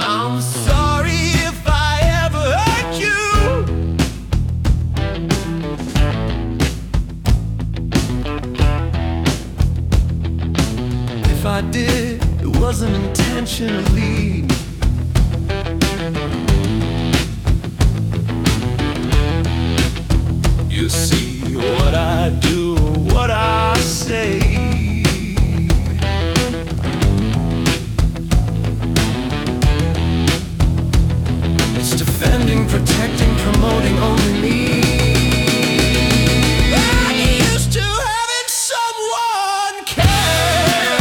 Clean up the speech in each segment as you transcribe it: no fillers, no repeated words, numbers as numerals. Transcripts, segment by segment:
I'm sorry if I ever hurt you. If I did, it wasn't intentionally. You see what I do, what I say. It's defending, protecting, promoting only me. I'm used to having someone care.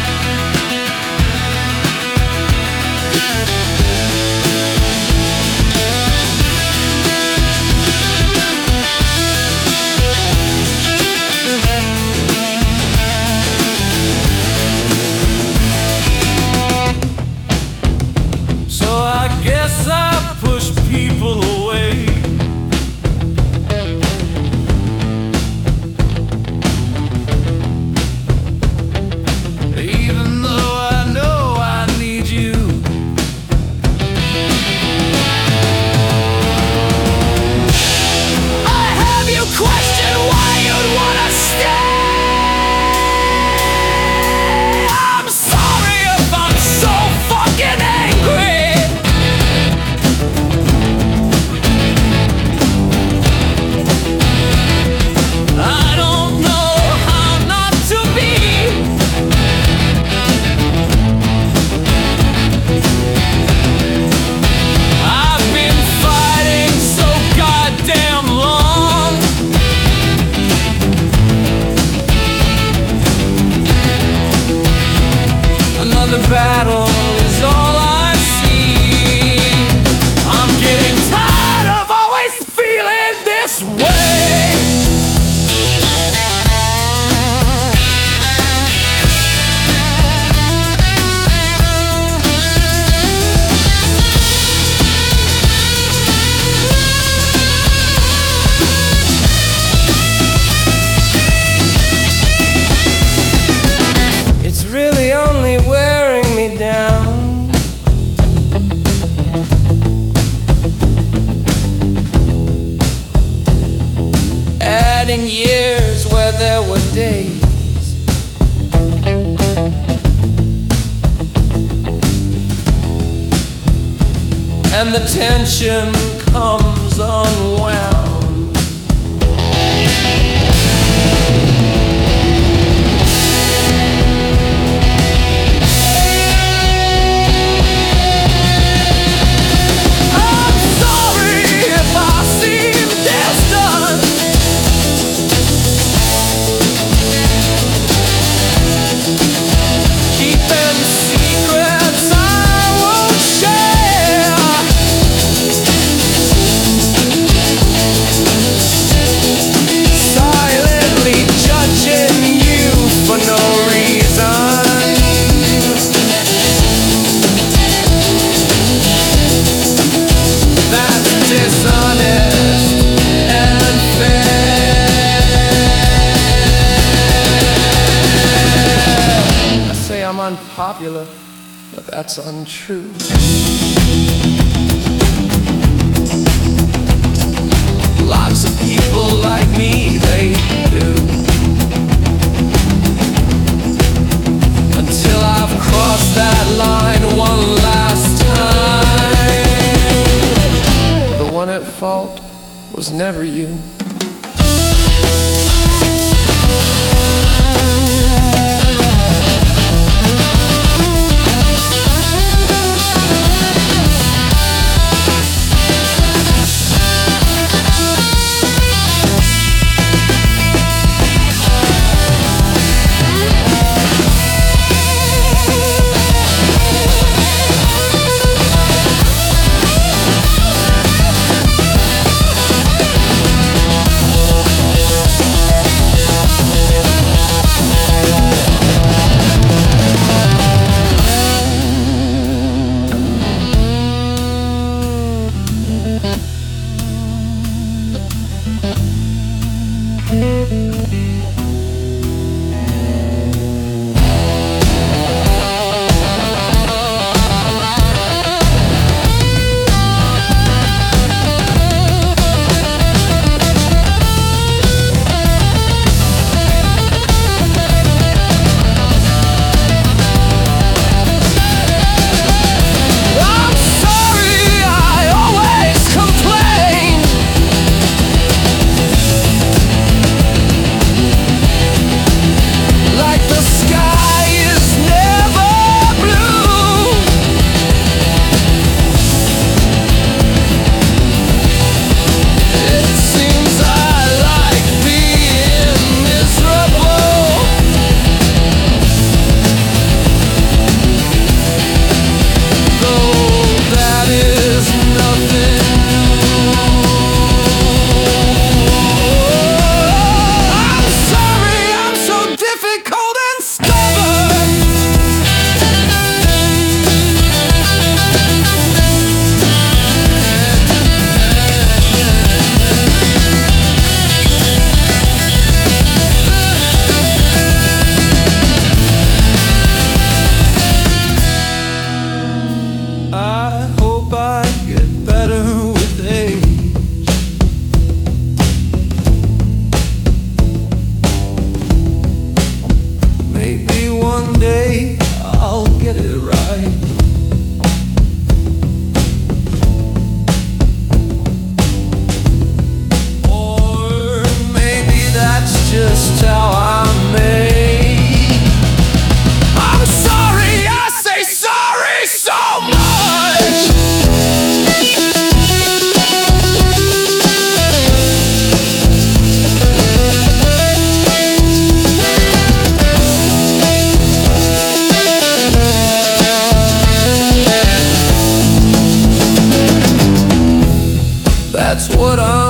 So I guess I push people away. Even though I know I need you. I have you question why you'd wanna stay. I'm sorry if I'm so fucking angry. I don't know how not to be. I've been fighting so goddamn long. Another battle is all I see. I'm getting tired of always feeling this way. It's really only wearing me down. Adding years where there were days. And the tension comes unwound. I'm sorry if I seem distant. Keeping secrets I won't share. Silently judging you for no reason. That's dishonest and fair. I say I'm unpopular, but that's untrue. Lots of people like me, they do. Until I've crossed that line one last time. The one at fault was never you. That's what I'm